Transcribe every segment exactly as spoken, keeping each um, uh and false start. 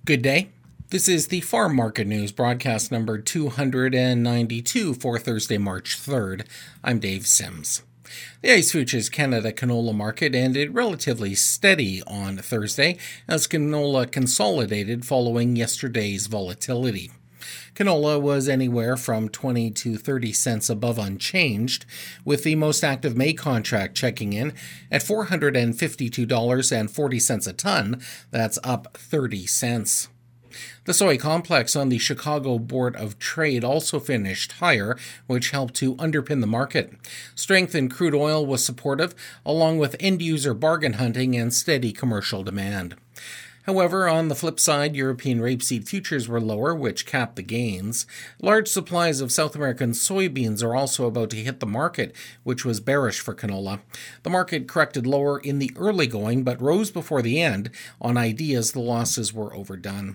Good day. This is the Farm Market News broadcast number two hundred ninety-two for Thursday, March third. I'm Dave Sims. The ICE Futures Canada canola market ended relatively steady on Thursday as canola consolidated following yesterday's volatility. Canola was anywhere from twenty to thirty cents above unchanged, with the most active May contract checking in at four hundred fifty-two dollars and forty cents a ton. That's up thirty cents. The soy complex on the Chicago Board of Trade also finished higher, which helped to underpin the market. Strength in crude oil was supportive, along with end-user bargain hunting and steady commercial demand. However, on the flip side, European rapeseed futures were lower, which capped the gains. Large supplies of South American soybeans are also about to hit the market, which was bearish for canola. The market corrected lower in the early going, but rose before the end on ideas the losses were overdone.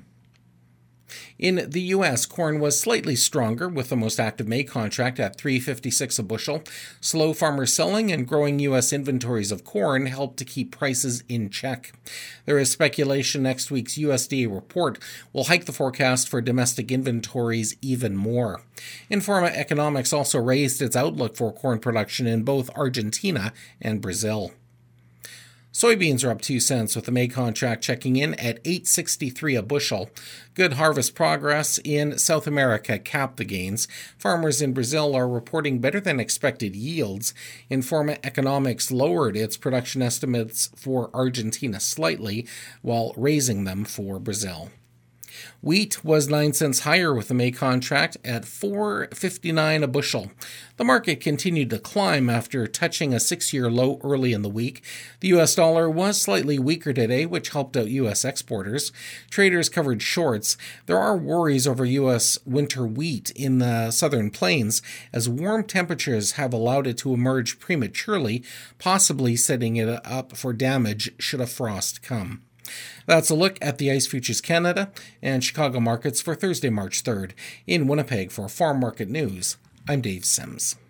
In the U S, corn was slightly stronger, with the most active May contract at three dollars and fifty-six cents a bushel. Slow farmer selling and growing U S inventories of corn helped to keep prices in check. There is speculation next week's U S D A report will hike the forecast for domestic inventories even more. Informa Economics also raised its outlook for corn production in both Argentina and Brazil. Soybeans are up two cents, with the May contract checking in at eight dollars and sixty-three cents a bushel. Good harvest progress in South America capped the gains. Farmers in Brazil are reporting better than expected yields. Informa Economics lowered its production estimates for Argentina slightly, while raising them for Brazil. Wheat was nine cents higher, with the May contract at four dollars and fifty-nine cents a bushel. The market continued to climb after touching a six-year low early in the week. The U S dollar was slightly weaker today, which helped out U S exporters. Traders covered shorts. There are worries over U S winter wheat in the southern plains, as warm temperatures have allowed it to emerge prematurely, possibly setting it up for damage should a frost come. That's a look at the ICE Futures Canada and Chicago markets for Thursday, March third. In Winnipeg for Farm Market News, I'm Dave Sims.